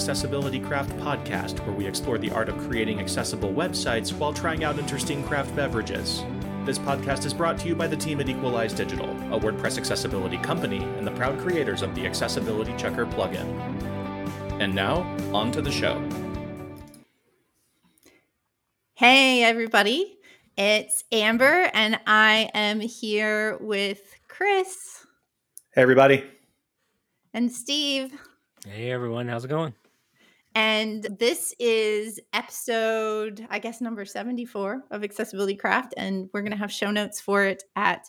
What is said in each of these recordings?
Accessibility Craft podcast, where we explore the art of creating accessible websites while trying out interesting craft beverages. This podcast is brought to you by the team at Equalize Digital, a WordPress accessibility company and the proud creators of the Accessibility Checker plugin. And now, on to the show. Hey, everybody. It's Amber, and I am here with Chris. Hey, everybody. And Steve. Hey, everyone. How's it going? And this is episode, I guess, number 74 of Accessibility Craft. And we're going to have show notes for it at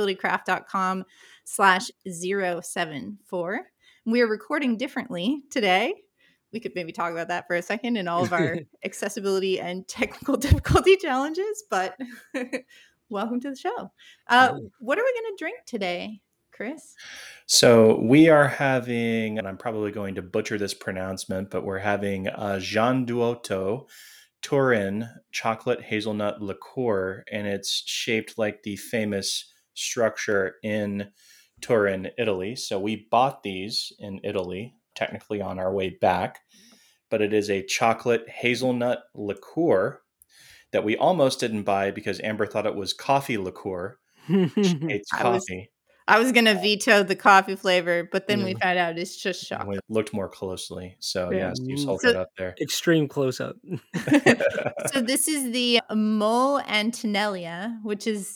accessibilitycraft.com/074. We are recording differently today. We could maybe talk about that for a second and all of our accessibility and technical difficulty challenges, but welcome to the show. What are we going to drink today, Chris? So we are having, and I'm probably going to butcher this pronouncement, but we're having Jean Duotto Turin chocolate hazelnut liqueur, and it's shaped like the famous structure in Turin, Italy. So we bought these in Italy, technically on our way back, but it is a chocolate hazelnut liqueur that we almost didn't buy because Amber thought it was coffee liqueur. She hates coffee. I was going to veto the coffee flavor, but then we found out it's just chocolate. We looked more closely. So yes, you sold it up there. Extreme close up. So this is the Mo Antonellia, which is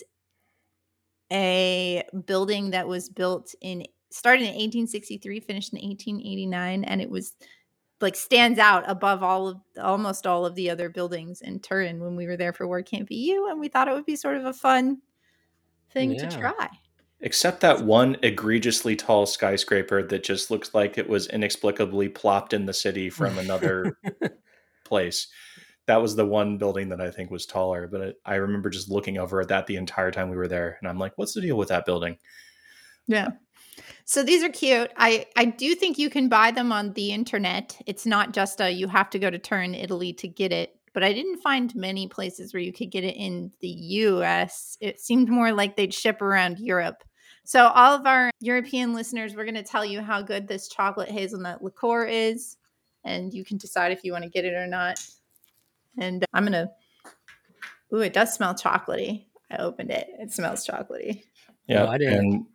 a building that was started in 1863, finished in 1889, and it was stands out above almost all of the other buildings in Turin when we were there for WordCamp EU, and we thought it would be sort of a fun thing to try. Except that one egregiously tall skyscraper that just looks like it was inexplicably plopped in the city from another place. That was the one building that I think was taller, but I remember just looking over at that the entire time we were there, and I'm like, what's the deal with that building? Yeah. So these are cute. I do think you can buy them on the internet. It's not just you have to go to Turin, Italy to get it. But I didn't find many places where you could get it in the US. It seemed more like they'd ship around Europe. So all of our European listeners, we're going to tell you how good this chocolate hazelnut liqueur is. And you can decide if you want to get it or not. And I'm going to... Ooh, it does smell chocolatey. I opened it. It smells chocolatey. Yeah, no, I didn't. And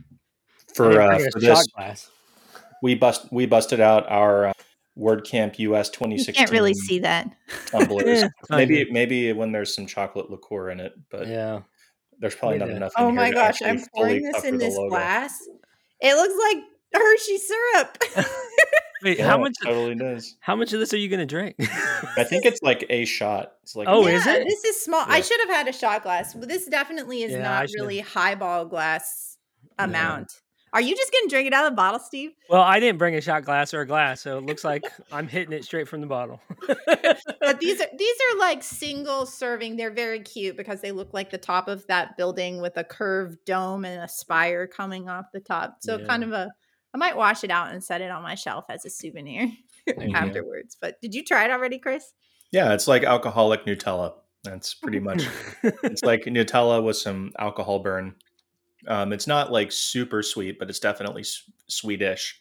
for this, we busted out our WordCamp US 2016. You can't really see that. Tumblers. Maybe when there's some chocolate liqueur in it, but yeah, there's probably not enough. Oh my gosh, I'm pouring this in this glass. It looks like Hershey syrup. Wait, how much? Totally does. How much of this are you going to drink? I think it's like a shot. It's like is it? This is small. Yeah. I should have had a shot glass, but this definitely is not really highball glass amount. Yeah. Are you just going to drink it out of the bottle, Steve? Well, I didn't bring a shot glass or a glass, so it looks like I'm hitting it straight from the bottle. But these are like single serving. They're very cute because they look like the top of that building with a curved dome and a spire coming off the top. So kind of I might wash it out and set it on my shelf as a souvenir afterwards. But did you try it already, Chris? Yeah, it's like alcoholic Nutella. That's pretty much it's like Nutella with some alcohol burn. It's not like super sweet, but it's definitely sweetish.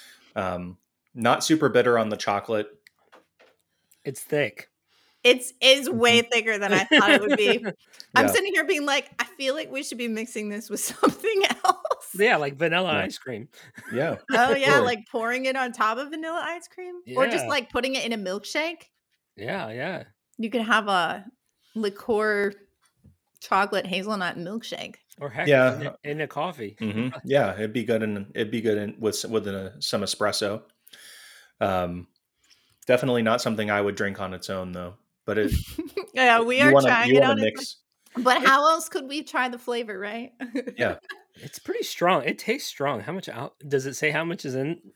Not super bitter on the chocolate. It's thick. It's way thicker than I thought it would be. I'm sitting here being like, I feel like we should be mixing this with something else. Yeah, like vanilla ice cream. Yeah. Oh yeah, like pouring it on top of vanilla ice cream, or just like putting it in a milkshake. Yeah. You could have a liqueur chocolate hazelnut milkshake, or heck, in a coffee. Mm-hmm. Yeah, it'd be good with some espresso. Definitely not something I would drink on its own though. But we are trying it on mix. But how else could we try the flavor, right? Yeah, it's pretty strong. It tastes strong. How much does it say? How much is in?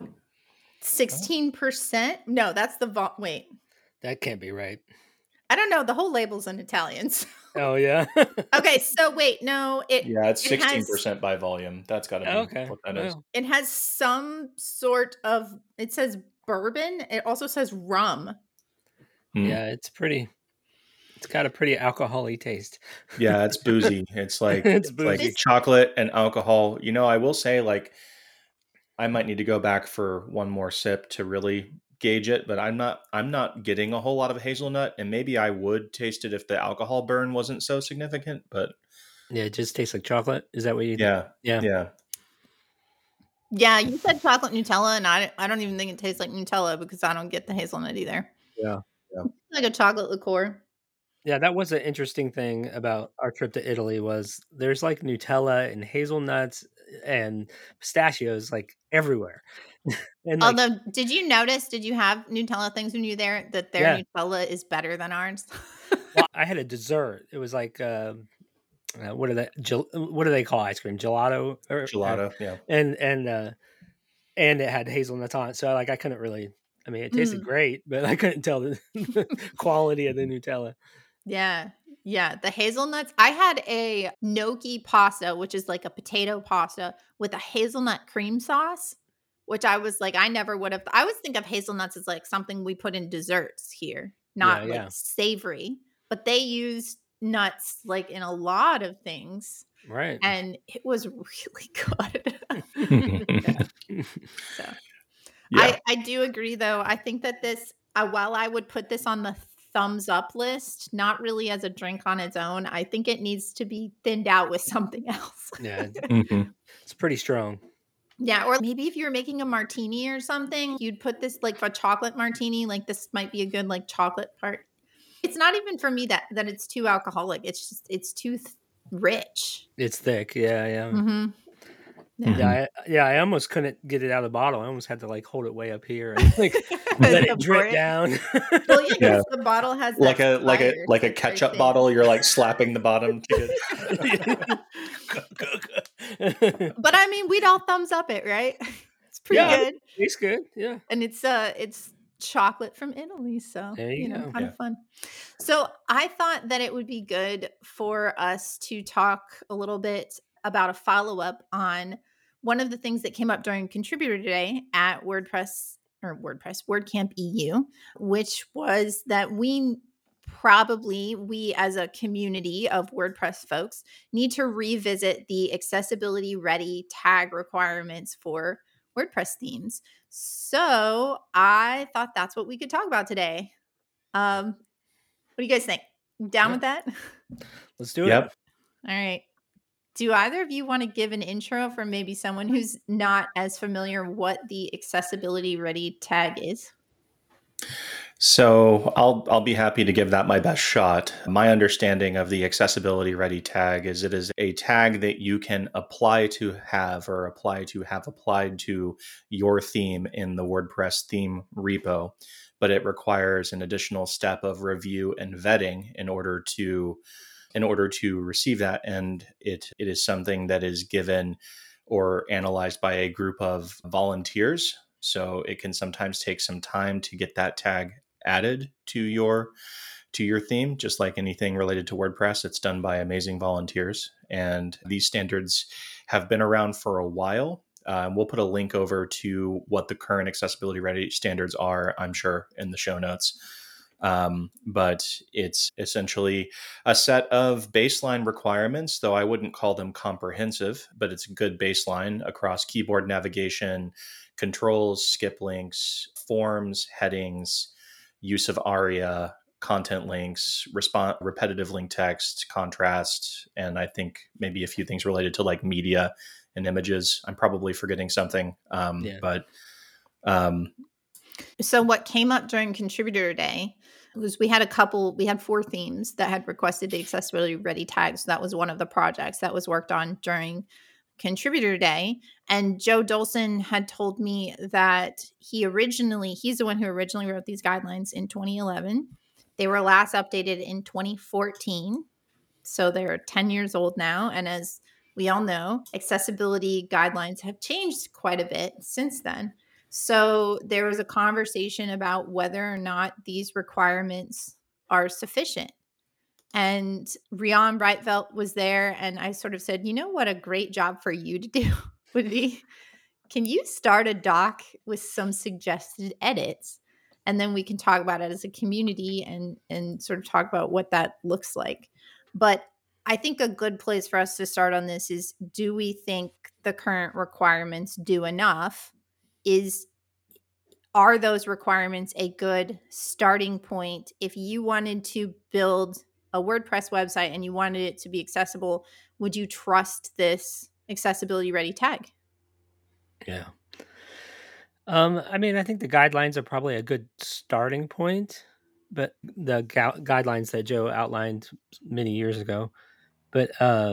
16%. No, that's the wait. That can't be right. I don't know. The whole label's in Italian. So. Oh, yeah. Okay, so wait, no. It's 16% by volume. That's got to be what that is. It has some sort of, it says bourbon. It also says rum. Yeah, it's got a pretty alcohol-y taste. Yeah, it's boozy. It's like boozy. Like chocolate and alcohol. I will say, like, I might need to go back for one more sip to really gauge it, but I'm not getting a whole lot of hazelnut, and maybe I would taste it if the alcohol burn wasn't so significant, but Yeah, it just tastes like chocolate. Is that what you? yeah. Yeah. Yeah. Yeah, you said chocolate Nutella, and I don't even think it tastes like Nutella because I don't get the hazelnut either. Yeah. It's like a chocolate liqueur. Yeah, that was an interesting thing about our trip to Italy was there's like Nutella and hazelnuts and pistachios like everywhere. And like, Although, did you have Nutella things when you were there that their yeah, Nutella is better than ours? well, I had a dessert. It was like what are what do they call ice cream? Gelato Gelato, yeah. And it had hazelnuts on it. So like I couldn't really. I mean, it tasted great, but I couldn't tell the quality of the Nutella. Yeah. Yeah. The hazelnuts. I had a gnocchi pasta, which is like a potato pasta with a hazelnut cream sauce, which I was like, I never would have. I always think of hazelnuts as like something we put in desserts here, not like savory, but they use nuts like in a lot of things. Right. And it was really good. So Yeah. I do agree though. I think that this, while I would put this on the thumbs up list, not really as a drink on its own, I think it needs to be thinned out with something else. Yeah. Mhm. It's pretty strong. Yeah, or maybe if you're making a martini or something, you'd put this like a chocolate martini, like this might be a good like chocolate part. It's not even for me that it's too alcoholic. It's just it's too rich. It's thick. Yeah, yeah. Mm-hmm. Yeah, I almost couldn't get it out of the bottle. I almost had to like hold it way up here and like let it drip down. Well, yeah, because the bottle has like that like a ketchup bottle. You're like slapping the bottom to get. But I mean, we'd all thumbs up it, right? It's pretty good. Tastes good. Yeah, and it's chocolate from Italy, so kind of fun. So I thought that it would be good for us to talk a little bit about a follow-up on one of the things that came up during Contributor Day at WordCamp EU, which was that we as a community of WordPress folks need to revisit the accessibility ready tag requirements for WordPress themes. So I thought that's what we could talk about today. What do you guys think? Down with that? Let's do it. Yep. All right. Do either of you want to give an intro for maybe someone who's not as familiar what the accessibility ready tag is? So I'll be happy to give that my best shot. My understanding of the accessibility ready tag is it is a tag that you can apply to have or apply to have applied to your theme in the WordPress theme repo, but it requires an additional step of review and vetting in order to receive that. And it is something that is given or analyzed by a group of volunteers. So it can sometimes take some time to get that tag added to your theme. Just like anything related to WordPress, it's done by amazing volunteers. And these standards have been around for a while. We'll put a link over to what the current accessibility ready standards are, I'm sure, in the show notes. But it's essentially a set of baseline requirements, though I wouldn't call them comprehensive, but it's a good baseline across keyboard navigation, controls, skip links, forms, headings, use of ARIA, content links, repetitive link text, contrast, and I think maybe a few things related to like media and images. I'm probably forgetting something, but so what came up during Contributor Day was we had 4 themes that had requested the accessibility ready tag. So that was one of the projects that was worked on during Contributor Day. And Joe Dolson had told me that he's the one who originally wrote these guidelines in 2011. They were last updated in 2014. So they're 10 years old now. And as we all know, accessibility guidelines have changed quite a bit since then. So there was a conversation about whether or not these requirements are sufficient. And Rian Breitfeld was there, and I sort of said, you know what a great job for you to do would be? Can you start a doc with some suggested edits? And then we can talk about it as a community and sort of talk about what that looks like. But I think a good place for us to start on this is, do we think the current requirements do enough? are those requirements a good starting point if you wanted to build a WordPress website and you wanted it to be accessible? Would you trust this accessibility ready tag? Yeah. I mean, I think the guidelines are probably a good starting point, but the guidelines that Joe outlined many years ago, but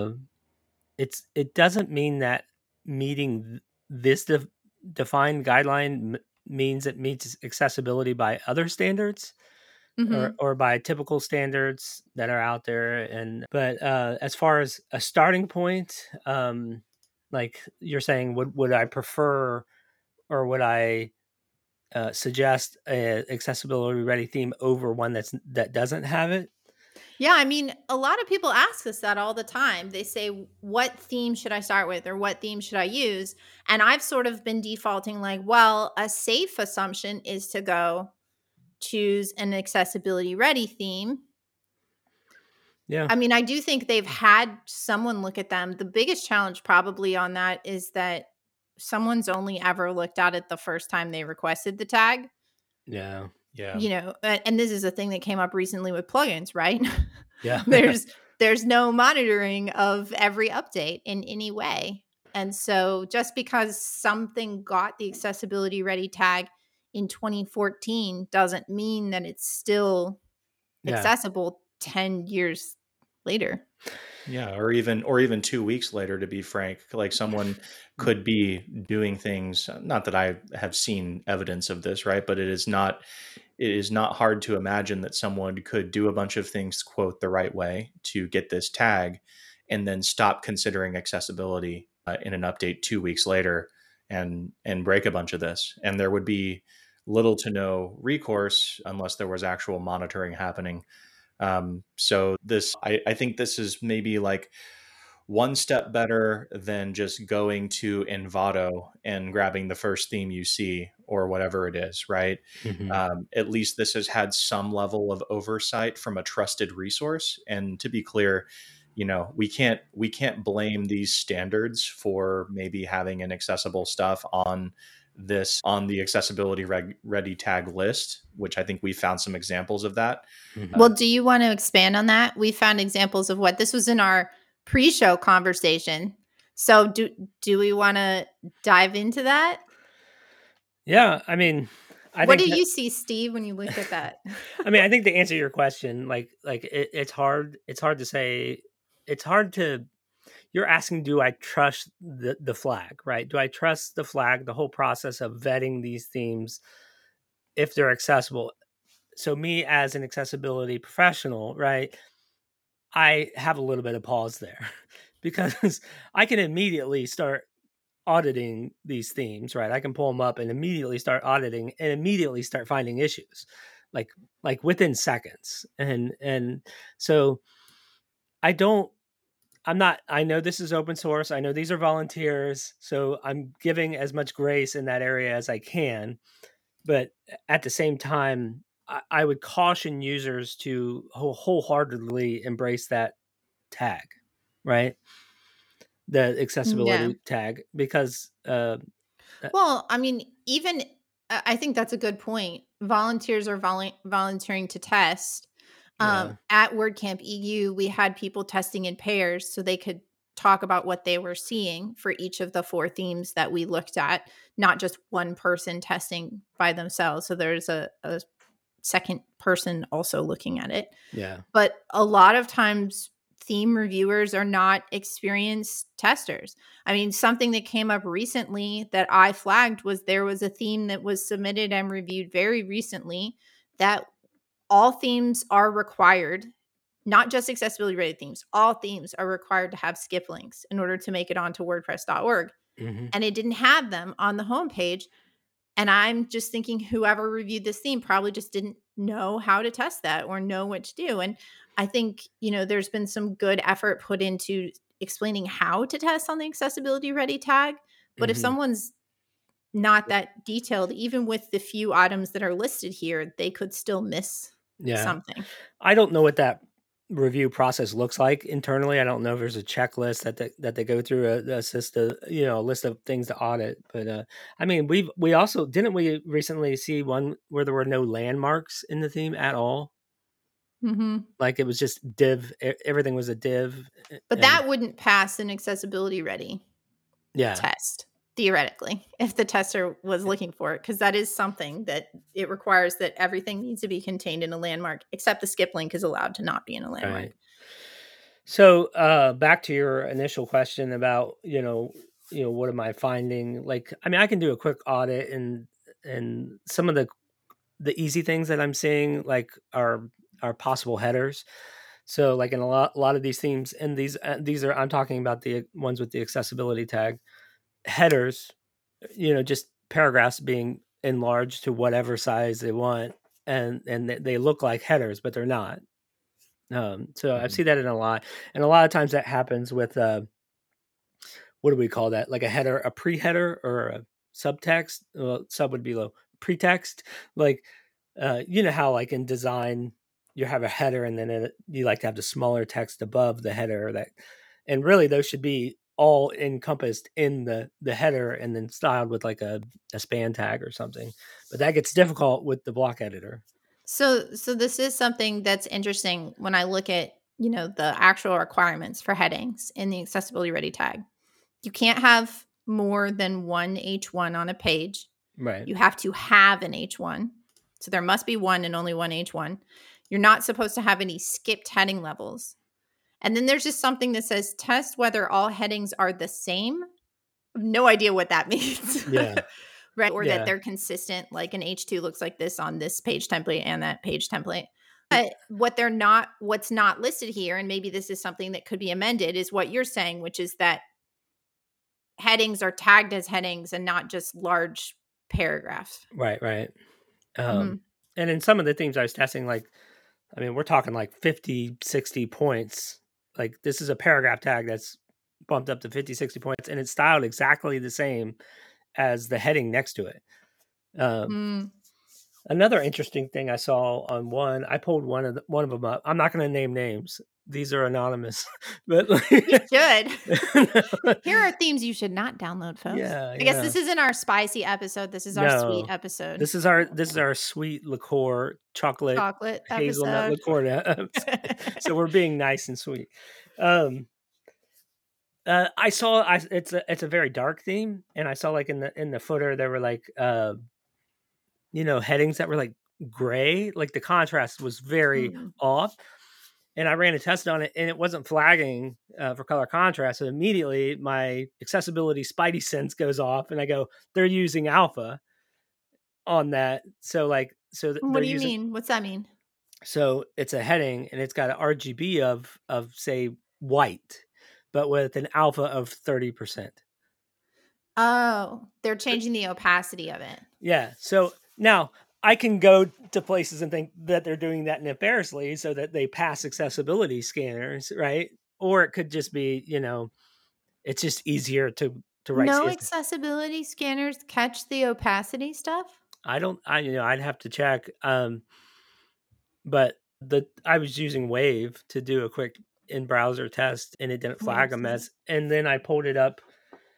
it doesn't mean that meeting this defined guideline means it meets accessibility by other standards. Mm-hmm. Or by typical standards that are out there. And but as far as a starting point, like you're saying, would I prefer, or would I suggest a accessibility ready theme over one that doesn't have it? Yeah, I mean, a lot of people ask us that all the time. They say, what theme should I start with, or what theme should I use? And I've sort of been defaulting like, well, a safe assumption is to go choose an accessibility ready theme. Yeah. I mean, I do think they've had someone look at them. The biggest challenge probably on that is that someone's only ever looked at it the first time they requested the tag. Yeah. Yeah. You know, and this is a thing that came up recently with plugins, right? Yeah. There's no monitoring of every update in any way. And so just because something got the accessibility ready tag in 2014 doesn't mean that it's still accessible 10 years later. Yeah, or even 2 weeks later, to be frank. Like, someone could be doing things, not that I have seen evidence of this, right? But it is not hard to imagine that someone could do a bunch of things, quote, the right way to get this tag, and then stop considering accessibility in an update 2 weeks later, and break a bunch of this. And there would be little to no recourse unless there was actual monitoring happening. So I think this is maybe like one step better than just going to Envato and grabbing the first theme you see, or whatever it is, right? Mm-hmm. At least this has had some level of oversight from a trusted resource. And to be clear, we can't blame these standards for maybe having inaccessible stuff on the accessibility ready tag list, which I think we found some examples of that. Mm-hmm. Well, do you want to expand on that? We found examples of what this was in our pre-show conversation. So do we want to dive into that? Yeah, I mean, what do you see, Steve, when you look at that? I mean, I think to answer your question, it's hard to say. It's hard to. You're asking, do I trust the flag, right? Do I trust the flag, the whole process of vetting these themes, if they're accessible? So me as an accessibility professional, right, I have a little bit of pause there because I can immediately start auditing these themes, right? I can pull them up and immediately start auditing and immediately start finding issues like within seconds. And so I know this is open source. I know these are volunteers, so I'm giving as much grace in that area as I can. But at the same time, I would caution users to wholeheartedly embrace that tag, right? The accessibility tag, because well, I mean, even I think that's a good point. Volunteers are volunteering to test. At WordCamp EU, we had people testing in pairs so they could talk about what they were seeing for each of the 4 themes that we looked at, not just one person testing by themselves. So there's a second person also looking at it. Yeah. But a lot of times theme reviewers are not experienced testers. I mean, something that came up recently that I flagged was there was a theme that was submitted and reviewed very recently that all themes are required, not just accessibility rated themes. All themes are required to have skip links in order to make it onto WordPress.org. Mm-hmm. And it didn't have them on the homepage. And I'm just thinking whoever reviewed this theme probably just didn't know how to test that or know what to do. And I think, there's been some good effort put into explaining how to test on the accessibility ready tag. But if someone's not that detailed, even with the few items that are listed here, they could still miss something. I don't know what that review process looks like internally. I don't know if there's a checklist that they go through a list of things to audit. But I mean, we also didn't we recently see one where there were no landmarks in the theme at all. Mm-hmm. Like it was just div. Everything was a div. But that wouldn't pass an accessibility ready test, theoretically, if the tester was looking for it, because that is something that it requires that everything needs to be contained in a landmark, except the skip link is allowed to not be in a landmark. Right. So back to your initial question about, what am I finding? Like, I mean, I can do a quick audit and some of the easy things that I'm seeing like are possible headers. So like in a lot of these themes, and these are, I'm talking about the ones with the accessibility tag headers, just paragraphs being enlarged to whatever size they want. And they look like headers, but they're not. So I see that in a lot. And a lot of times that happens with, what do we call that? Like a header, a pre-header or a subtext. Well, sub would be low. Pretext. Like, you know how like in design, you have a header and then you like to have the smaller text above the header and really those should be all encompassed in the header and then styled with like a span tag or something. But that gets difficult with the block editor. So this is something that's interesting when I look at, the actual requirements for headings in the accessibility ready tag. You can't have more than one H1 on a page. Right. You have to have an H1. So there must be one and only one H1. You're not supposed to have any skipped heading levels. And then there's just something that says test whether all headings are the same. I have no idea what that means. Yeah. Right. Or that they're consistent. Like an H2 looks like this on this page template and that page template. But what's not listed here, and maybe this is something that could be amended, is what you're saying, which is that headings are tagged as headings and not just large paragraphs. Right. And in some of the themes I was testing, like, I mean, we're talking like 50, 60 points. Like this is a paragraph tag that's bumped up to 50, 60 points and it's styled exactly the same as the heading next to it. Another interesting thing I saw on one, I pulled one of them up. I'm not going to name names. These are anonymous, but you should. Here are themes you should not download, folks. Yeah, I guess this isn't our spicy episode. This is our sweet episode. This is our sweet liqueur, chocolate hazelnut liqueur. So we're being nice and sweet. I saw it's a very dark theme, and I saw like in the footer there were like headings that were like gray, like the contrast was very off. And I ran a test on it and it wasn't flagging for color contrast. So immediately my accessibility spidey sense goes off and I go, they're using alpha on that. So what do you mean? What's that mean? So it's a heading and it's got an RGB of say white, but with an alpha of 30%. Oh, they're changing the opacity of it. Yeah. So now I can go to places and think that they're doing that nefariously so that they pass accessibility scanners, right? Or it could just be, it's just easier to write. No accessibility scanners catch the opacity stuff? I'd have to check. But I was using Wave to do a quick in-browser test and it didn't flag them as, and then I pulled it up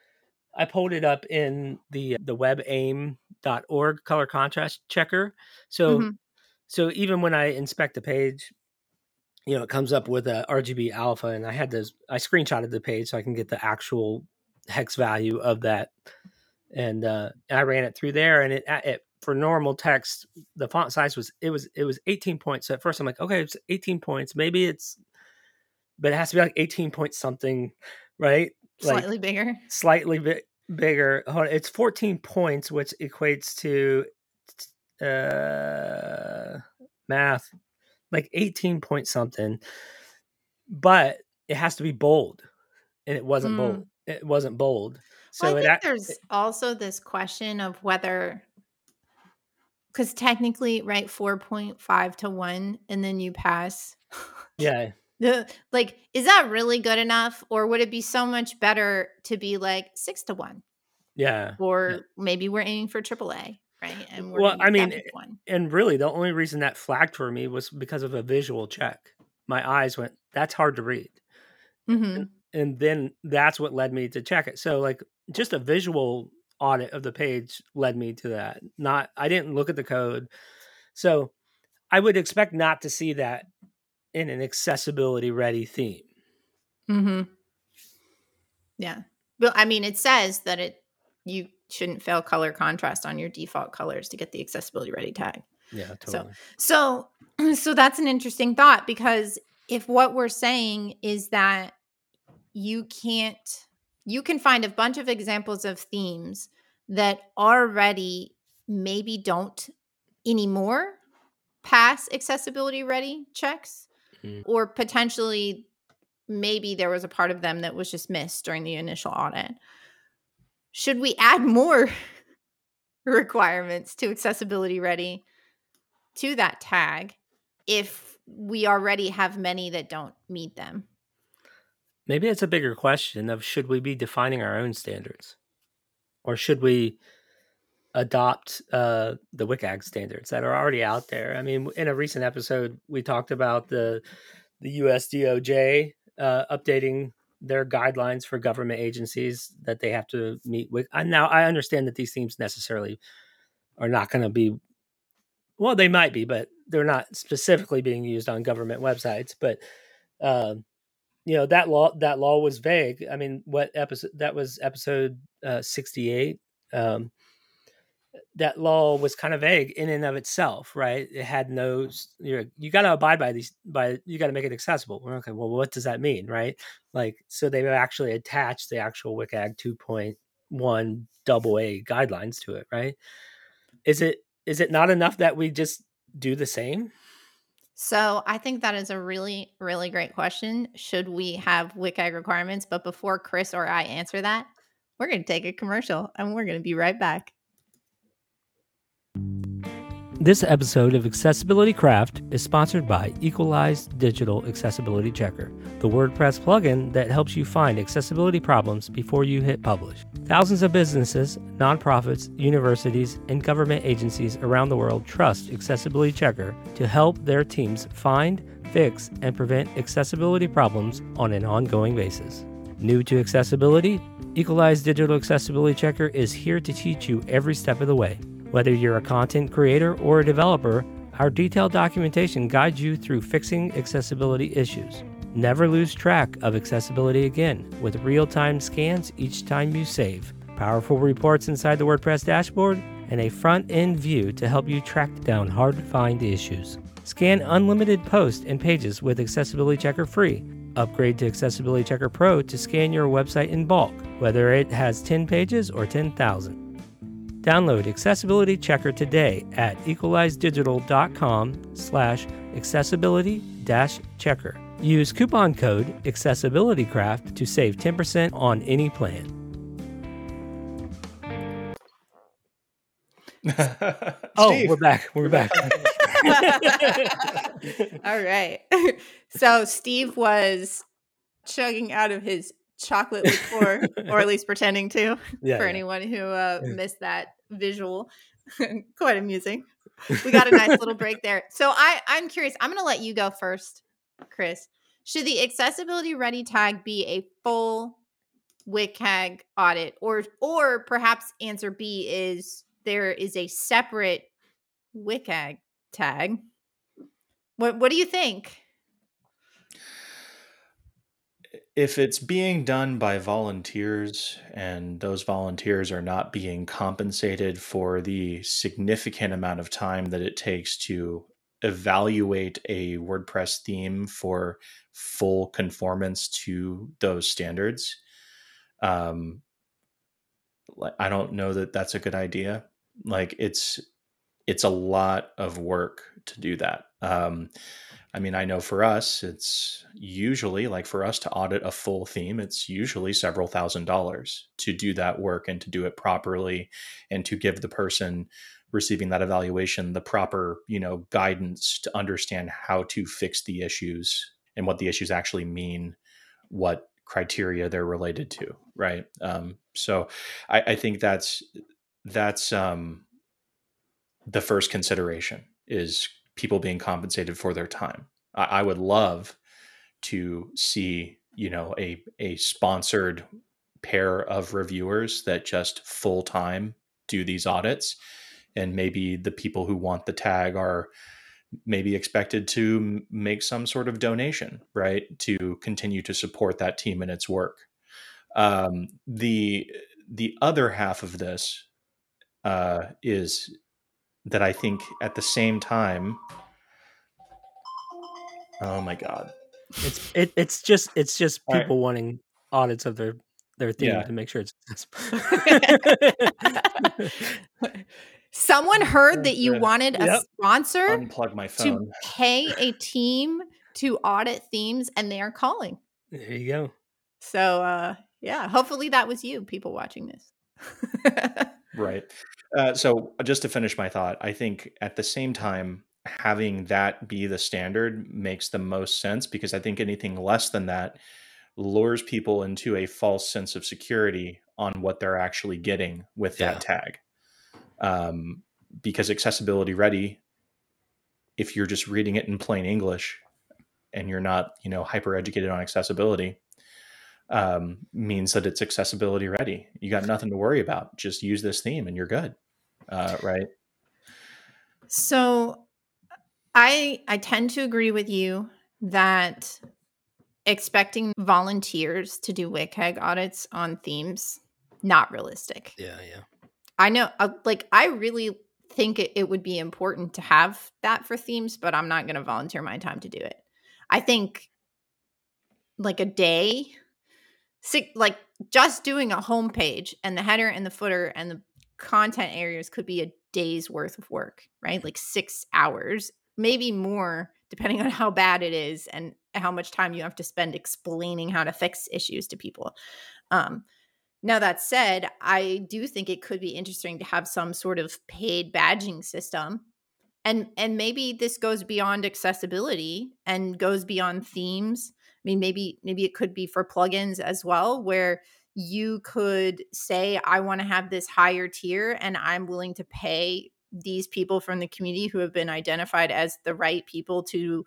in the webaim.org color contrast checker. So even when I inspect the page, it comes up with a RGB alpha, and I screenshotted the page so I can get the actual hex value of that. And I ran it through there, and it for normal text, the font size was 18 points. So at first I'm like, okay, it's 18 points. Maybe but it has to be like 18 point something, right? Slightly bigger. It's 14 points, which equates to math, like 18 point something. But it has to be bold, and it wasn't bold. It wasn't bold. So I think there's also this question of whether, because technically, right, 4.5 to 1, and then you pass. Yeah. Like, is that really good enough, or would it be so much better to be like 6 to 1? Yeah. Or maybe we're aiming for AAA, right? And and really the only reason that flagged for me was because of a visual check. my eyes went, that's hard to read. Mm-hmm. And then that's what led me to check it. So like just a visual audit of the page led me to that. I didn't look at the code. So I would expect not to see that in an accessibility ready theme. Mm-hmm. Yeah. Well, I mean, it says that you shouldn't fail color contrast on your default colors to get the accessibility ready tag. Yeah, totally. So that's an interesting thought, because if what we're saying is that you can find a bunch of examples of themes that already maybe don't anymore pass accessibility ready checks, or potentially maybe there was a part of them that was just missed during the initial audit. Should we add more requirements to accessibility ready to that tag if we already have many that don't meet them? Maybe it's a bigger question of, should we be defining our own standards, or should we adopt the WCAG standards that are already out there? I mean, in a recent episode, we talked about the US DOJ updating their guidelines for government agencies that they have to meet with. Now, I understand that these themes necessarily are not going to be, well, they might be, but they're not specifically being used on government websites. But that law was vague. I mean, what episode that was? Episode 68. That law was kind of vague in and of itself, right? It had no, you got to abide by you got to make it accessible. Okay, well, what does that mean, right? Like, so they've actually attached the actual WCAG 2.1 AA guidelines to it, right? Is it not enough that we just do the same? So I think that is a really, really great question. Should we have WCAG requirements? But before Chris or I answer that, we're going to take a commercial and we're going to be right back. This episode of Accessibility Craft is sponsored by Equalize Digital Accessibility Checker, the WordPress plugin that helps you find accessibility problems before you hit publish. Thousands of businesses, nonprofits, universities, and government agencies around the world trust Accessibility Checker to help their teams find, fix, and prevent accessibility problems on an ongoing basis. New to accessibility, Equalize Digital Accessibility Checker is here to teach you every step of the way. Whether you're a content creator or a developer, our detailed documentation guides you through fixing accessibility issues. Never lose track of accessibility again with real-time scans each time you save, powerful reports inside the WordPress dashboard, and a front-end view to help you track down hard-to-find issues. Scan unlimited posts and pages with Accessibility Checker free. Upgrade to Accessibility Checker Pro to scan your website in bulk, whether it has 10 pages or 10,000. Download Accessibility Checker today at equalizedigital.com/accessibility-checker. Use coupon code AccessibilityCraft to save 10% on any plan. We're back. We're back. All right. So Steve was chugging out of his chocolate liqueur, or at least pretending to, anyone who missed that visual. Quite amusing. We got a nice little break there. So I'm curious. I'm going to let you go first, Chris. Should the accessibility ready tag be a full WCAG audit, or perhaps answer B is there is a separate WCAG tag? What do you think? If it's being done by volunteers and those volunteers are not being compensated for the significant amount of time that it takes to evaluate a WordPress theme for full conformance to those standards, I don't know that that's a good idea. Like it's a lot of work to do that. I mean, I know for us, it's usually like for us to audit a full theme, it's usually several $1,000s to do that work and to do it properly and to give the person receiving that evaluation the proper, guidance to understand how to fix the issues and what the issues actually mean, what criteria they're related to. Right. So I think that's the first consideration is people being compensated for their time. I would love to see, a sponsored pair of reviewers that just full time do these audits. And maybe the people who want the tag are maybe expected to make some sort of donation, right, to continue to support that team in its work. The other half of this is that I think at the same time, oh my God, It's just people wanting audits of their theme to make sure it's Someone heard that you wanted a sponsor unplug my phone to pay a team to audit themes, and they are calling. There you go. So yeah, hopefully that was you, people watching this. Right. So just to finish my thought, I think at the same time, having that be the standard makes the most sense, because I think anything less than that lures people into a false sense of security on what they're actually getting with that tag. Because accessibility ready, if you're just reading it in plain English and you're not, hyper educated on accessibility, means that it's accessibility ready. You got nothing to worry about. Just use this theme and you're good. Right. So I tend to agree with you that expecting volunteers to do WCAG audits on themes, not realistic. Yeah. I know, I really think it would be important to have that for themes, but I'm not going to volunteer my time to do it. I think like a day, like just doing a homepage and the header and the footer and the content areas could be a day's worth of work, right? Like 6 hours, maybe more, depending on how bad it is and how much time you have to spend explaining how to fix issues to people. Now, that said, I do think it could be interesting to have some sort of paid badging system. And maybe this goes beyond accessibility and goes beyond themes. I mean, maybe it could be for plugins as well, where you could say, I want to have this higher tier and I'm willing to pay these people from the community who have been identified as the right people to,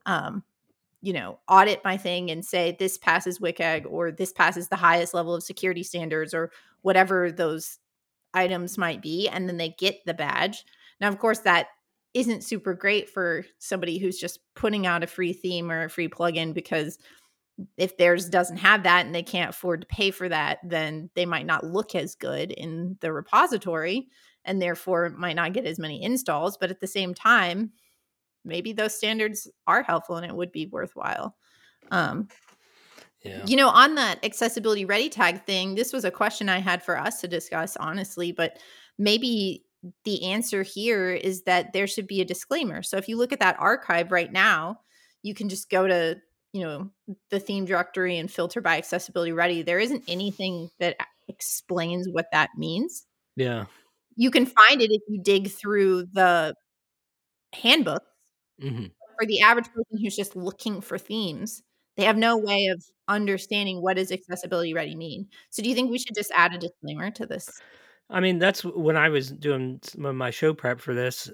audit my thing and say this passes WCAG or this passes the highest level of security standards or whatever those items might be. And then they get the badge. Now, of course, that isn't super great for somebody who's just putting out a free theme or a free plugin, because if theirs doesn't have that and they can't afford to pay for that, then they might not look as good in the repository and therefore might not get as many installs. But at the same time, maybe those standards are helpful and it would be worthwhile. On that accessibility ready tag thing, this was a question I had for us to discuss, honestly, but maybe the answer here is that there should be a disclaimer. So if you look at that archive right now, you can just go to, the theme directory and filter by accessibility ready. There isn't anything that explains what that means. Yeah. You can find it if you dig through the handbook. Mm-hmm. For the average person who's just looking for themes, they have no way of understanding what does accessibility ready mean. So do you think we should just add a disclaimer to this? I mean, that's when I was doing some of my show prep for this.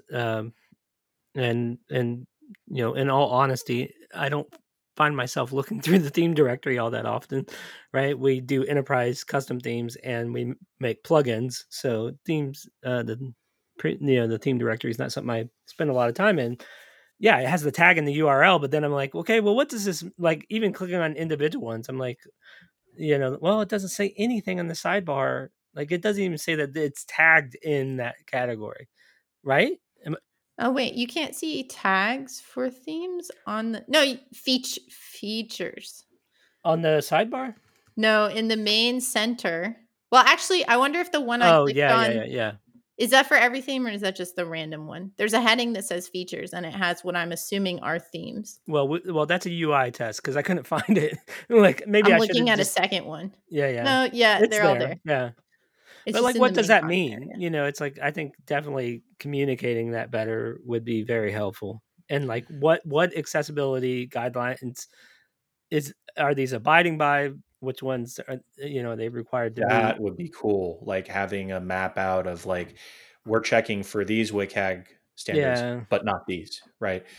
And in all honesty, I don't find myself looking through the theme directory all that often, right? We do enterprise custom themes and we make plugins. So themes, the theme directory is not something I spend a lot of time in. Yeah, it has the tag in the URL, but then I'm like, okay, well, what does this, like, even clicking on individual ones, I'm like, well, it doesn't say anything on the sidebar. Like, it doesn't even say that it's tagged in that category, right? Oh, wait, you can't see tags for themes on the features on the sidebar? No, in the main center. Well, actually, I wonder if the one I clicked on. Yeah. Is that for every theme or is that just the random one? There's a heading that says features and it has what I'm assuming are themes. Well, that's a UI test because I couldn't find it. Like maybe I'm looking at a second one. Yeah. No, yeah, they're all there. Yeah. It's but like, what does that mean? It's like, I think definitely communicating that better would be very helpful. And like, what accessibility guidelines are these abiding by? Which ones are they required to that would be cool. Like having a map out of like, we're checking for these WCAG standards, but not these, right?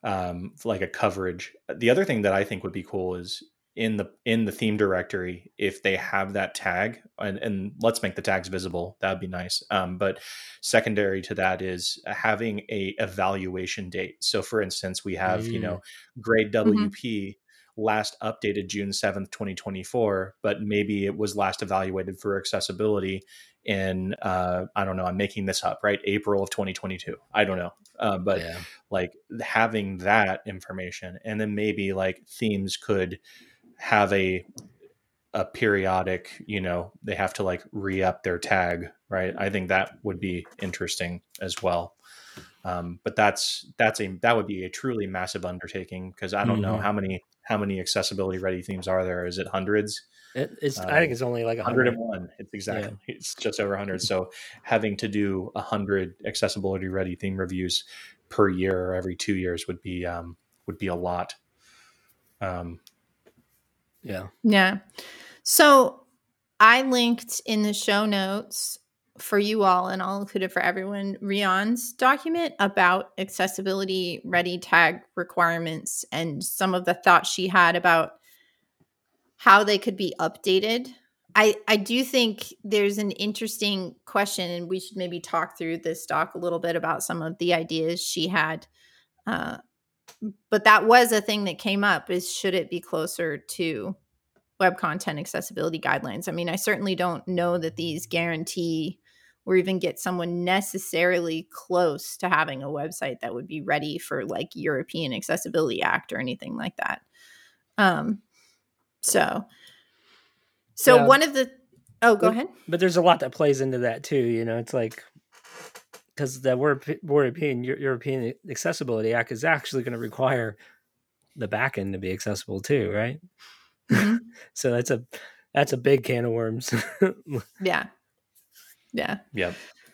like a coverage. The other thing that I think would be cool is in the theme directory, if they have that tag, and let's make the tags visible, that'd be nice. But secondary to that is having a evaluation date. So for instance, we have, grade Mhm. WP last updated June 7th, 2024, but maybe it was last evaluated for accessibility in, I don't know, I'm making this up, right? April of 2022. I don't know. But Yeah. like having that information, and then maybe like themes could have a periodic, they have to like re-up their tag, right? I think that would be interesting as well. But that would be a truly massive undertaking, because I don't know Mhm. how many accessibility ready themes are there. Is it hundreds? I think it's only like 100. 101. Yeah. It's just over 100. So having to do 100 accessibility ready theme reviews per year or every 2 years would be a lot. Yeah. Yeah. So I linked in the show notes for you all, and I'll include it for everyone, Rion's document about accessibility ready tag requirements and some of the thoughts she had about how they could be updated. I do think there's an interesting question, and we should maybe talk through this doc a little bit about some of the ideas she had. Uh, but that was a thing that came up, is should it be closer to web content accessibility guidelines? I mean, I certainly don't know that these guarantee or even get someone necessarily close to having a website that would be ready for like European Accessibility Act or anything like that. Um, so Yeah. one of the go ahead. But there's a lot that plays into that too. It's like, because the European Accessibility Act is actually going to require the backend to be accessible too, right? Mm-hmm. So that's a big can of worms. Yeah. Yeah.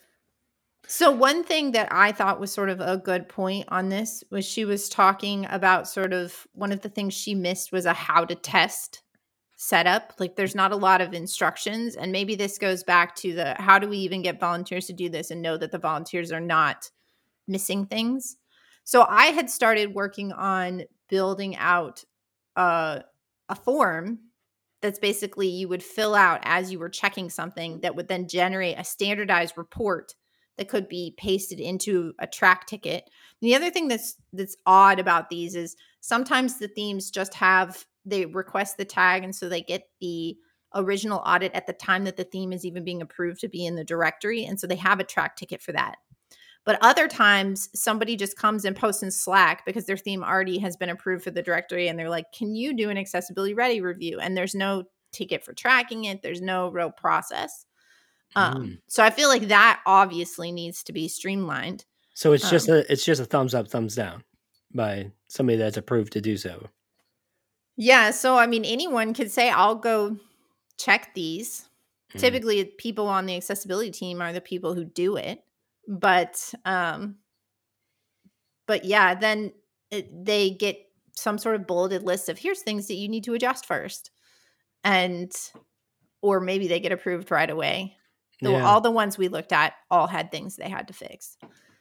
So one thing that I thought was sort of a good point on this was she was talking about sort of one of the things she missed was a how to test setup. Like there's not a lot of instructions, and maybe this goes back to the how do we even get volunteers to do this and know that the volunteers are not missing things. So I had started working on building out a form that's basically you would fill out as you were checking something that would then generate a standardized report that could be pasted into a track ticket. And the other thing that's odd about these is sometimes the themes just they request the tag, and so they get the original audit at the time that the theme is even being approved to be in the directory, and so they have a track ticket for that. But other times somebody just comes and posts in Slack because their theme already has been approved for the directory, and they're like, can you do an accessibility ready review? And there's no ticket for tracking it. There's no real process. So I feel like that obviously needs to be streamlined. So it's just a thumbs up, thumbs down by somebody that's approved to do so. Yeah. So, I mean, anyone could say, I'll go check these. Typically, people on the accessibility team are the people who do it. But yeah, then they get some sort of bulleted list of here's things that you need to adjust first. Or maybe they get approved right away. Yeah. All the ones we looked at all had things they had to fix.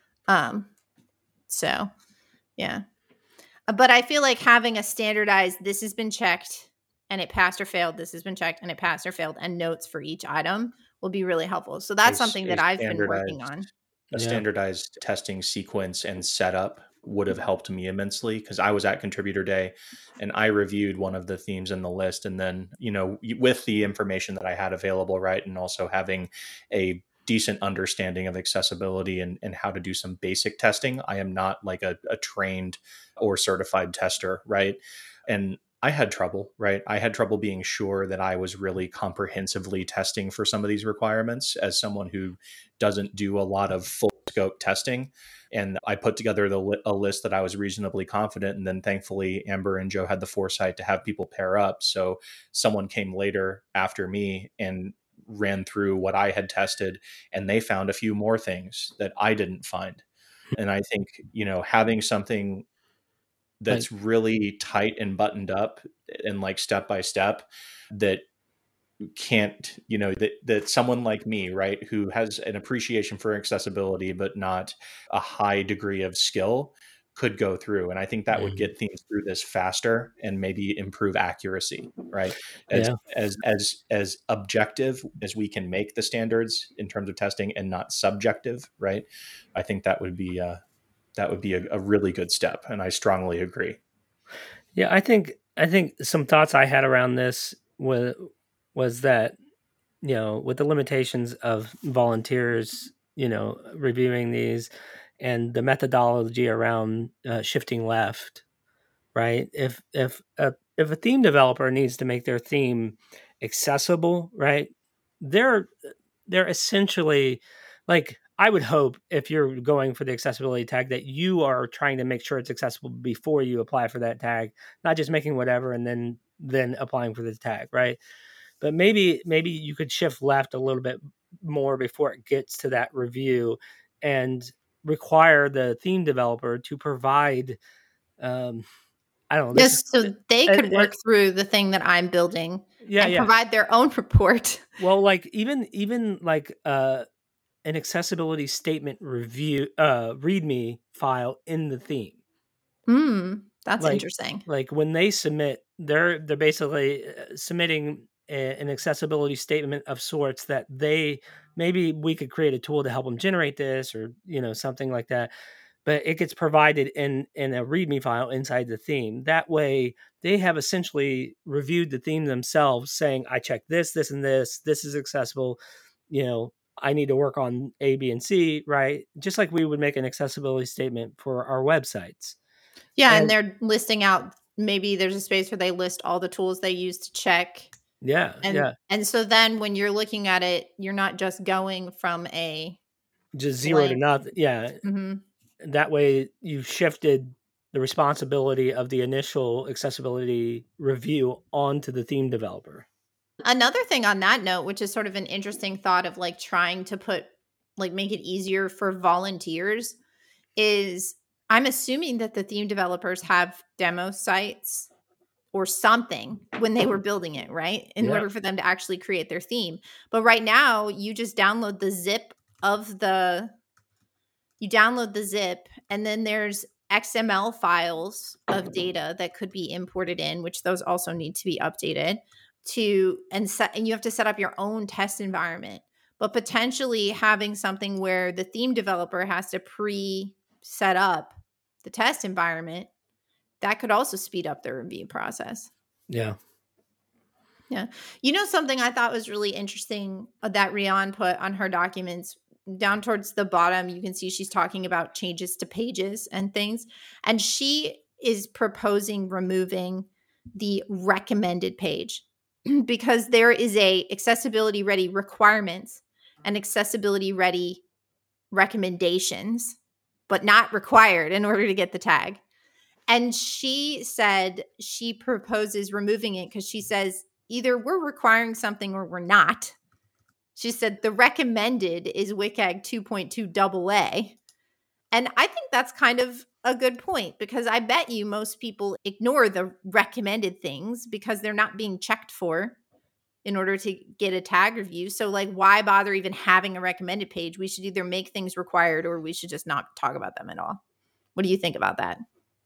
So, yeah. But I feel like having a standardized, this has been checked and it passed or failed, this has been checked and it passed or failed, and notes for each item will be really helpful. So that's something that I've been working on. A standardized testing sequence and setup would have helped me immensely, because I was at Contributor Day and I reviewed one of the themes in the list. And then, with the information that I had available, right, and also having a decent understanding of accessibility and how to do some basic testing. I am not like a trained or certified tester, right? And I had trouble, right? I had trouble being sure that I was really comprehensively testing for some of these requirements as someone who doesn't do a lot of full scope testing. And I put together a list that I was reasonably confident. And then thankfully, Amber and Joe had the foresight to have people pair up. So someone came later after me and ran through what I had tested, and they found a few more things that I didn't find. And I think, having something that's really tight and buttoned up and like step by step that can't, that someone like me, right, who has an appreciation for accessibility, but not a high degree of skill, could go through. And I think that would get themes through this faster and maybe improve accuracy, right? As objective as we can make the standards in terms of testing and not subjective, right? I think that would be a really good step. And I strongly agree. Yeah, I think some thoughts I had around this was that, with the limitations of volunteers, reviewing these, and the methodology around shifting left, right? If a theme developer needs to make their theme accessible, right? They're essentially, like, I would hope, if you're going for the accessibility tag, that you are trying to make sure it's accessible before you apply for that tag, not just making whatever and then applying for the tag, right? But maybe you could shift left a little bit more before it gets to that review, and require the theme developer to provide, I don't know. Yes, so they could work through the thing that I'm building and provide their own report. Well, like even like an accessibility statement review README file in the theme. That's interesting. Like when they submit, they're basically submitting an accessibility statement of sorts that maybe we could create a tool to help them generate this, or something like that. But it gets provided in a README file inside the theme. That way, they have essentially reviewed the theme themselves, saying, I checked this, this, and this. This is accessible. I need to work on A, B, and C, right? Just like we would make an accessibility statement for our websites. Yeah, and they're listing out, maybe there's a space where they list all the tools they use to check. Yeah, And so then when you're looking at it, you're not just going from just zero to nothing. Yeah. Mm-hmm. That way you've shifted the responsibility of the initial accessibility review onto the theme developer. Another thing on that note, which is sort of an interesting thought of like trying to make it easier for volunteers, is I'm assuming that the theme developers have demo sites or something when they were building it, right? In order for them to actually create their theme. But right now, you just download the zip and then there's XML files of data that could be imported in, which those also need to be updated and you have to set up your own test environment. But potentially having something where the theme developer has to pre-set up the test environment, that could also speed up the review process. Yeah. Yeah. Something I thought was really interesting that Rian put on her documents, down towards the bottom, you can see she's talking about changes to pages and things. And she is proposing removing the recommended page because there is a accessibility ready requirements and accessibility ready recommendations, but not required in order to get the tag. And she said she proposes removing it because she says either we're requiring something or we're not. She said the recommended is WCAG 2.2 AA. And I think that's kind of a good point, because I bet you most people ignore the recommended things because they're not being checked for in order to get a tag review. So like, why bother even having a recommended page? We should either make things required or we should just not talk about them at all. What do you think about that?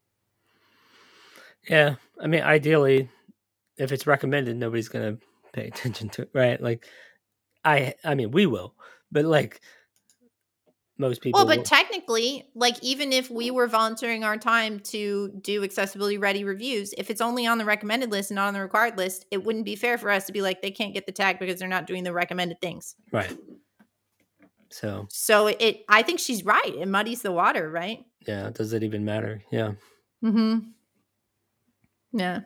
Yeah. I mean, ideally, if it's recommended, nobody's going to pay attention to it, right? Like, I mean, we will, but like most people. Well, but technically, like even if we were volunteering our time to do accessibility ready reviews, if it's only on the recommended list and not on the required list, it wouldn't be fair for us to be like, they can't get the tag because they're not doing the recommended things. Right. So I think she's right. It muddies the water, right? Yeah. Does it even matter? Yeah. Mm-hmm. Yeah.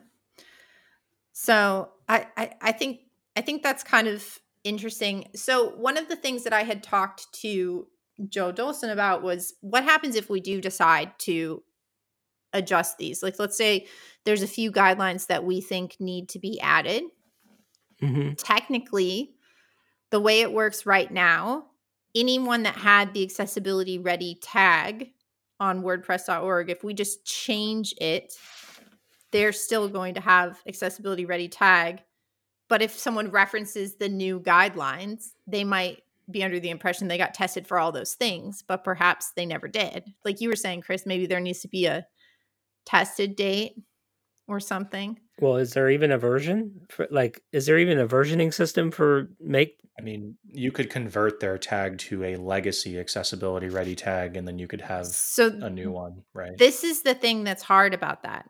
So I think that's kind of interesting. So one of the things that I had talked to Joe Dolson about was what happens if we do decide to adjust these? Like, let's say there's a few guidelines that we think need to be added. Mm-hmm. Technically, the way it works right now, anyone that had the accessibility ready tag on WordPress.org, if we just change it, they're still going to have accessibility ready tag. But if someone references the new guidelines, they might be under the impression they got tested for all those things, but perhaps they never did. Like you were saying, Chris, maybe there needs to be a tested date or something. Well, is there even a version for, like, is there even a versioning system for make? I mean, you could convert their tag to a legacy accessibility ready tag, and then you could have a new one, right? This is the thing that's hard about that.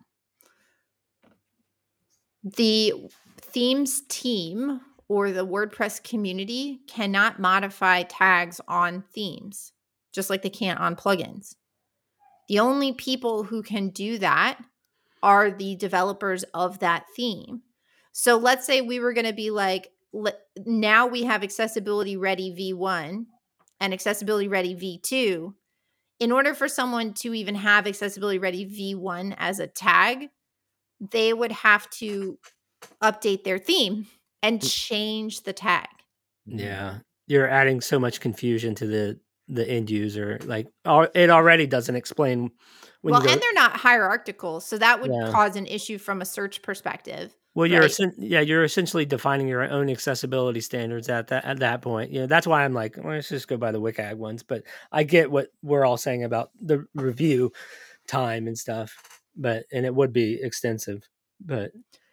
The themes team or the WordPress community cannot modify tags on themes, just like they can't on plugins. The only people who can do that are the developers of that theme. So let's say we were going to be like, now we have accessibility ready V1 and accessibility ready V2. In order for someone to even have accessibility ready V1 as a tag, they would have to update their theme and change the tag. Yeah, you're adding so much confusion to the end user. Like, it already doesn't explain. And they're not hierarchical, so that would cause an issue from a search perspective. Well, you're essentially defining your own accessibility standards at that point. You know, that's why I'm like, well, let's just go by the WCAG ones. But I get what we're all saying about the review time and stuff. And it would be extensive. But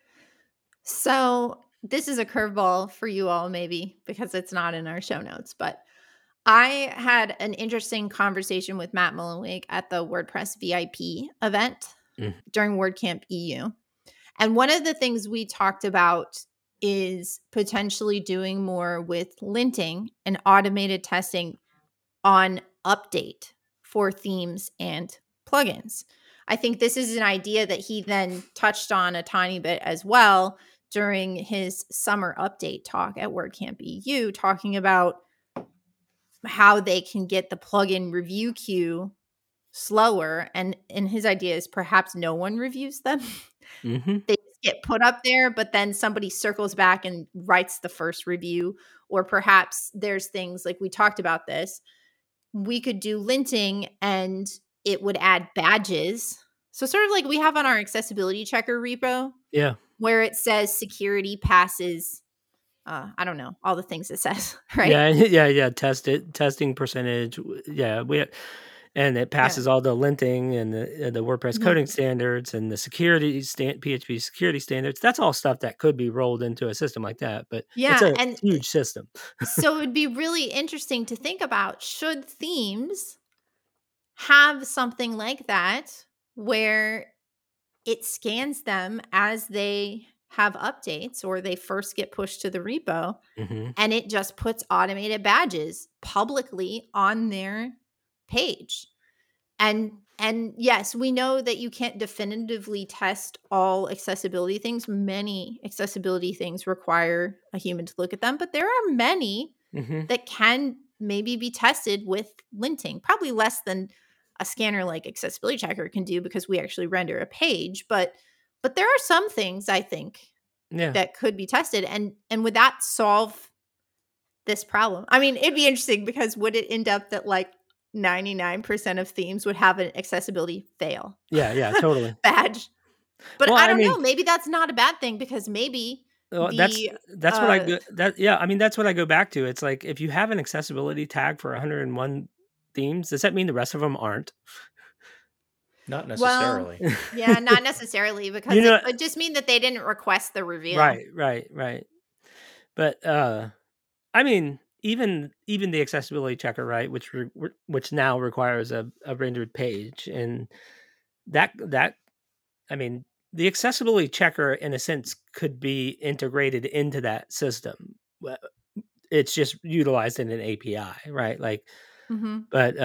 so this is a curveball for you all, maybe because it's not in our show notes. But I had an interesting conversation with Matt Mullenweg at the WordPress VIP event during WordCamp EU. And one of the things we talked about is potentially doing more with linting and automated testing on update for themes and plugins. I think this is an idea that he then touched on a tiny bit as well during his summer update talk at WordCamp EU, talking about how they can get the plugin review queue slower. And his idea is perhaps no one reviews them. Mm-hmm. They just get put up there, but then somebody circles back and writes the first review. Or perhaps there's things like we talked about this. We could do linting and it would add badges. So sort of like we have on our accessibility checker repo. Yeah. Where it says security passes, I don't know, all the things it says, right? Yeah. Testing percentage. Yeah. And it passes all the linting and the WordPress coding standards and the security PHP security standards. That's all stuff that could be rolled into a system like that. But it's a huge system. So it would be really interesting to think about, should themes have something like that where it scans them as they have updates or they first get pushed to the repo, and it just puts automated badges publicly on their page. And yes, we know that you can't definitively test all accessibility things. Many accessibility things require a human to look at them, but there are many that can maybe be tested with linting. Probably less than a scanner like Accessibility Checker can do because we actually render a page. But there are some things, I think, that could be tested. And would that solve this problem? I mean, it'd be interesting because would it end up that like 99% of themes would have an accessibility fail? Yeah, totally. Badge. But I don't know. Maybe that's not a bad thing because maybe that's what I go. That's what I go back to. It's like if you have an accessibility tag for 101 themes, does that mean the rest of them aren't? Not necessarily. Well, yeah, not necessarily because it would just mean that they didn't request the reveal. Right. But I mean, even the accessibility checker, right, which now requires a rendered page, and that I mean, the accessibility checker in a sense could be integrated into that system. It's just utilized in an API, right? Like, but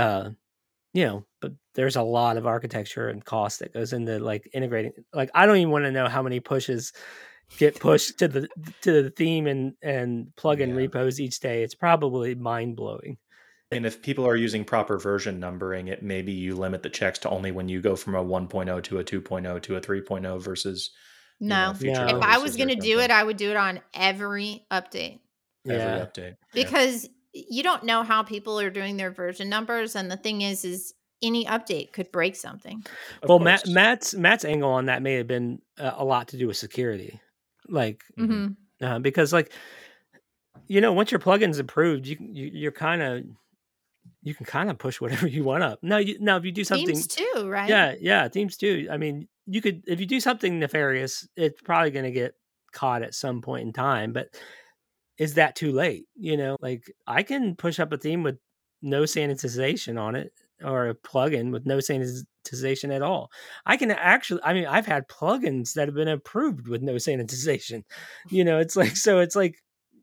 but there's a lot of architecture and cost that goes into like integrating. Like, I don't even want to know how many pushes get pushed to the theme and plugin repos each day. It's probably mind blowing. And if people are using proper version numbering, it maybe you limit the checks to only when you go from a 1.0 to a 2.0 to a 3.0 versus if I was going to do it, I would do it on every update. Every update. Because you don't know how people are doing their version numbers, and the thing is any update could break something. Well, Matt's angle on that may have been a lot to do with security, like because like once your plugin's approved, you're kind of, you can kind of push whatever you want up. Now, if you do something, Themes too, right? yeah, themes too. I mean, you could, if you do something nefarious, it's probably going to get caught at some point in time. But is that too late? Like I can push up a theme with no sanitization on it, or a plugin with no sanitization at all. I can actually, I mean, I've had plugins that have been approved with no sanitization. It's like, so it's like,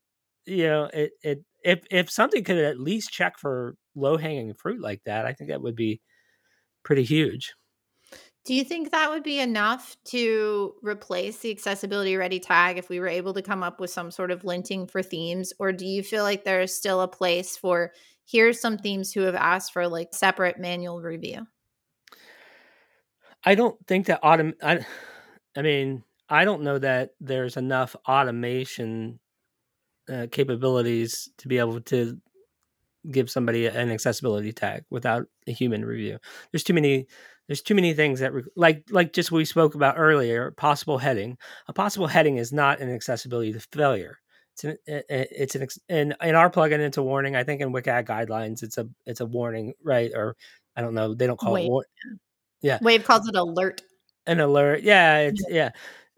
if something could at least check for low hanging fruit like that, I think that would be pretty huge. Do you think that would be enough to replace the accessibility ready tag if we were able to come up with some sort of linting for themes? Or do you feel like there's still a place for, here's some themes who have asked for like separate manual review? I don't think that I mean, I don't know that there's enough automation capabilities to be able to give somebody an accessibility tag without a human review. There's too many things that like just we spoke about earlier. Possible heading. A possible heading is not an accessibility failure. In our plugin it's a warning. I think in WCAG guidelines it's a warning, right? Or I don't know. They don't call it yeah. Wave calls it alert. An alert. Yeah, yeah.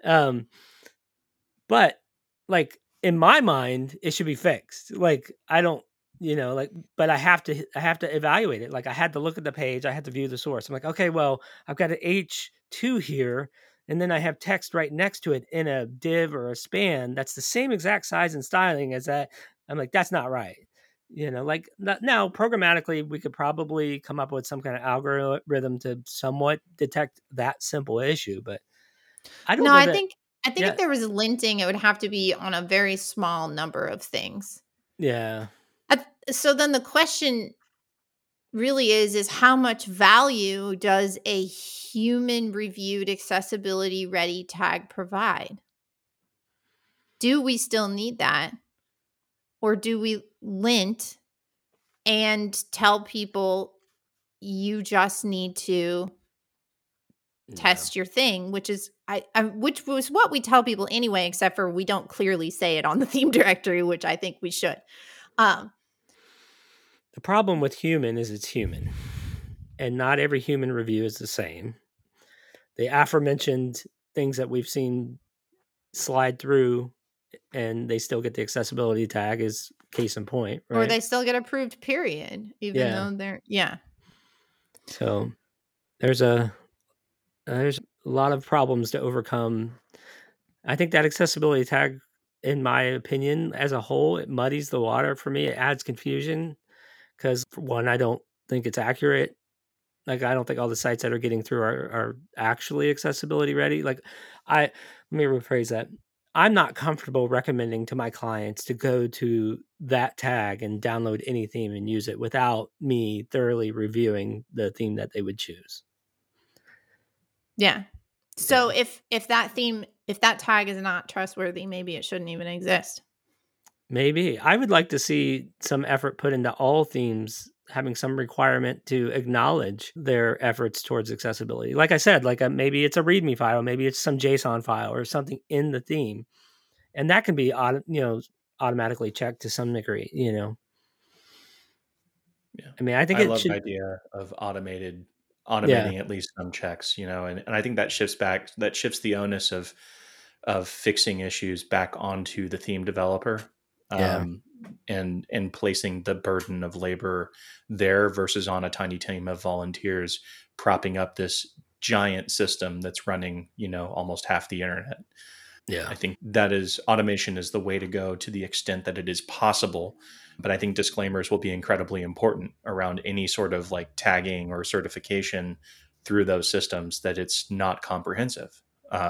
But like in my mind, it should be fixed. Like I don't, but I have to evaluate it. Like I had to look at the page, I had to view the source. I'm like, okay, well, I've got an H2 here, and then I have text right next to it in a div or a span that's the same exact size and styling as that. I'm like, that's not right. Like now programmatically, we could probably come up with some kind of algorithm to somewhat detect that simple issue, but I don't know. I think if there was linting, it would have to be on a very small number of things. Yeah. So then the question really is how much value does a human reviewed accessibility ready tag provide? Do we still need that? Or do we lint and tell people you just need to test your thing, which is which was what we tell people anyway, except for we don't clearly say it on the theme directory, which I think we should. The problem with human is it's human, and not every human review is the same. The aforementioned things that we've seen slide through and they still get the accessibility tag is case in point, right? Or they still get approved, period, even though they're, So there's a lot of problems to overcome. I think that accessibility tag, in my opinion, as a whole, it muddies the water for me. It adds confusion because, for one, I don't think it's accurate. Like, I don't think all the sites that are getting through are actually accessibility ready. Like, let me rephrase that. I'm not comfortable recommending to my clients to go to that tag and download any theme and use it without me thoroughly reviewing the theme that they would choose. Yeah. So if that theme, if that tag is not trustworthy, maybe it shouldn't even exist. Maybe. I would like to see some effort put into all themes having some requirement to acknowledge their efforts towards accessibility. Like I said, like maybe it's a README file, maybe it's some JSON file or something in the theme. And that can be, automatically checked to some degree, Yeah. I mean, I think I love the idea of automating at least some checks, and I think that shifts the onus of fixing issues back onto the theme developer. And placing the burden of labor there versus on a tiny team of volunteers propping up this giant system that's running, almost half the internet. Yeah. I think automation is the way to go to the extent that it is possible. But I think disclaimers will be incredibly important around any sort of like tagging or certification through those systems, that it's not comprehensive.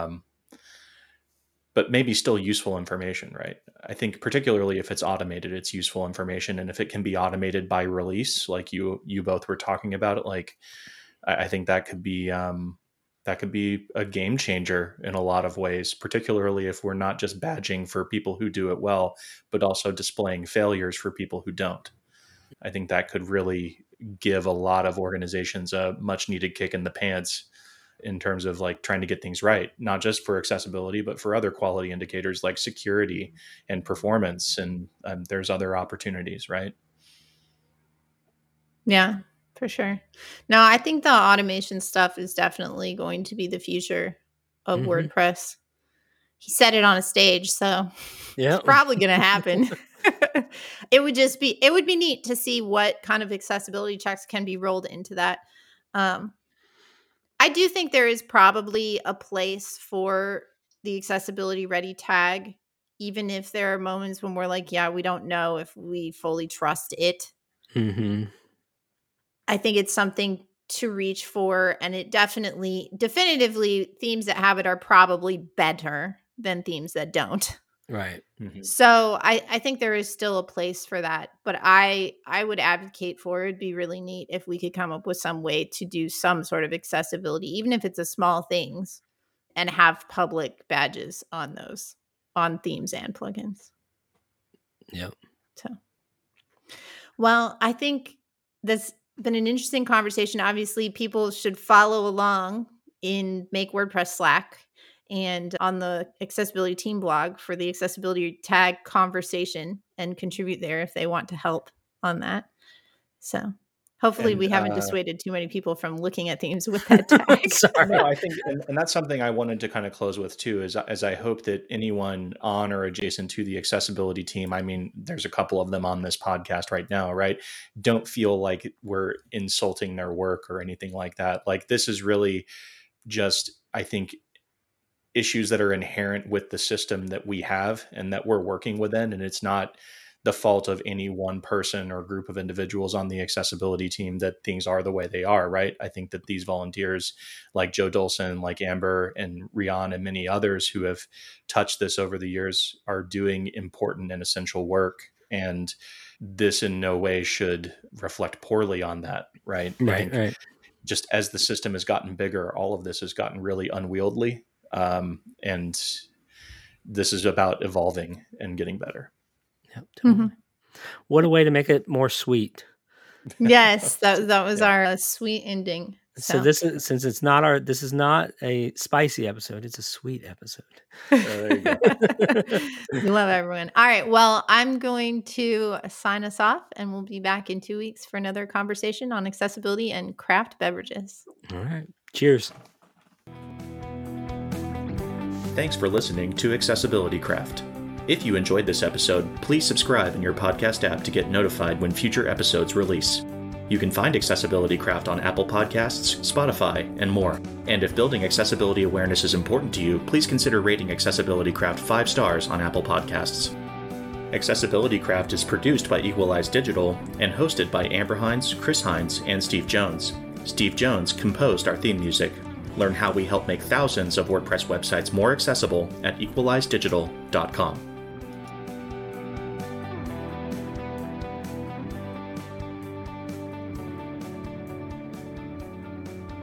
But maybe still useful information, right? I think particularly if it's automated, it's useful information. And if it can be automated by release, like you both were talking about it, like I think that could be a game changer in a lot of ways, particularly if we're not just badging for people who do it well, but also displaying failures for people who don't. I think that could really give a lot of organizations a much needed kick in the pants in terms of like trying to get things right, not just for accessibility, but for other quality indicators like security and performance. And there's other opportunities, right? Yeah, for sure. No, I think the automation stuff is definitely going to be the future of WordPress. He said it on a stage, so it's probably going to happen. It would be neat to see what kind of accessibility checks can be rolled into that. I do think there is probably a place for the accessibility ready tag, even if there are moments when we're like, yeah, we don't know if we fully trust it. Mm-hmm. I think it's something to reach for, and it definitively, themes that have it are probably better than themes that don't. Right. Mm-hmm. So I think there is still a place for that, but I would advocate for it'd be really neat if we could come up with some way to do some sort of accessibility, even if it's a small things, and have public badges on those, on themes and plugins. Yep. So, well, I think that's been an interesting conversation. Obviously, people should follow along in Make WordPress Slack and on the accessibility team blog for the accessibility tag conversation and contribute there if they want to help on that. So hopefully we haven't dissuaded too many people from looking at themes with that tag. Sorry. No, I think, and that's something I wanted to kind of close with too, is as I hope that anyone on or adjacent to the accessibility team, I mean, there's a couple of them on this podcast right now, right? Don't feel like we're insulting their work or anything like that. Like, this is really just, I think, issues that are inherent with the system that we have and that we're working within. And it's not the fault of any one person or group of individuals on the accessibility team that things are the way they are, right? I think that these volunteers like Joe Dolson, like Amber and Rian and many others who have touched this over the years are doing important and essential work. And this in no way should reflect poorly on that, right? Right. Just as the system has gotten bigger, all of this has gotten really unwieldy. And this is about evolving and getting better. Yep, totally. What a way to make it more sweet. Yes, that was our sweet ending. So this is, since it's not this is not a spicy episode, it's a sweet episode. There you go. We love everyone. All right. Well, I'm going to sign us off, and we'll be back in 2 weeks for another conversation on accessibility and craft beverages. All right. Cheers. Thanks for listening to Accessibility Craft. If you enjoyed this episode, please subscribe in your podcast app to get notified when future episodes release. You can find Accessibility Craft on Apple Podcasts, Spotify, and more. And if building accessibility awareness is important to you, please consider rating Accessibility Craft 5 stars on Apple Podcasts. Accessibility Craft is produced by Equalize Digital and hosted by Amber Hines, Chris Hines, and Steve Jones. Steve Jones composed our theme music. Learn how we help make thousands of WordPress websites more accessible at equalizedigital.com.